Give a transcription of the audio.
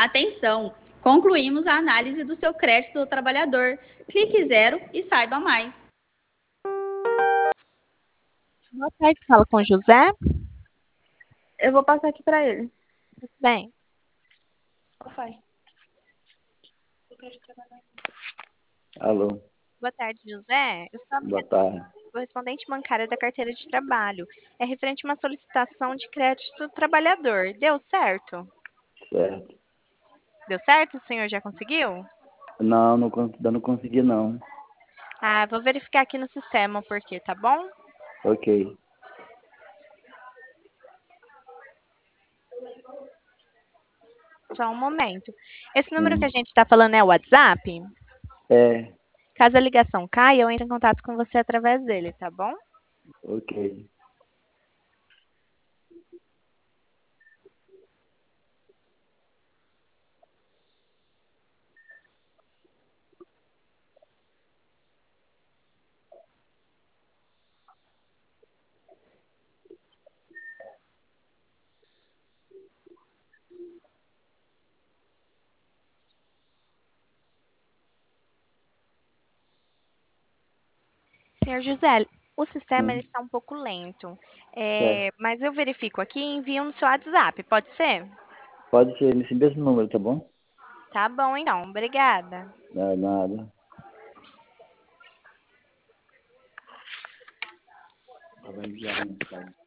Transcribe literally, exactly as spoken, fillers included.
Atenção! Concluímos a análise do seu crédito do trabalhador. Clique zero e saiba mais. Boa tarde, fala com o José. Eu vou passar aqui para ele. Tudo bem. Alô, Boa tarde, José. Eu sou a boa tarde. correspondente bancária da carteira de trabalho. É referente a uma solicitação de crédito do trabalhador. Deu certo? Certo. Deu certo? O senhor já conseguiu? Não, não, cons- ainda não consegui não. Ah, vou verificar aqui no sistema o porquê, tá bom? Ok. Só um momento. Esse número que a Hum. gente está falando é o WhatsApp? É, Caso a ligação caia, eu entro em contato com você através dele, tá bom? ok. Senhor José, o sistema ele Hum. está um pouco lento, Certo. é, mas eu verifico aqui e envio no seu WhatsApp, pode ser? Pode ser nesse mesmo número, tá bom? Tá bom, então. Obrigada. Não é nada. Tá bem, já, né?